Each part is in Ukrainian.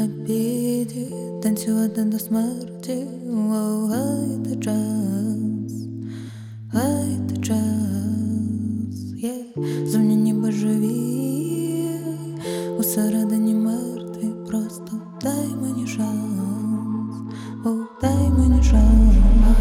репіті, танцювати до смерті. Воу, гайте час, гайте час, зовні ніби живі, усередині мертві. Просто дай мені шанс, дай мені шанс.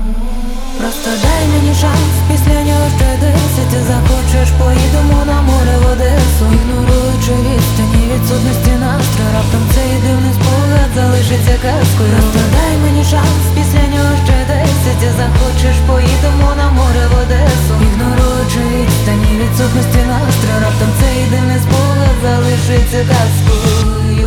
Просто дай мені шанс, після нього ще 10. Ти захочеш, поїдемо на море в Одесу. Ігноруючи відстані, відсутності настрою, раптом цей дивний спогад залишиться казкою. Просто дай мені шанс, після нього ще 10. Ти захочеш, поїдемо на море в Одесу. Ігноруючи відстані, відсутності настрою, раптом цей дивний спогад залишиться казкою.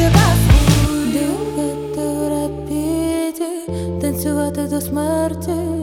Танцювати до смерті.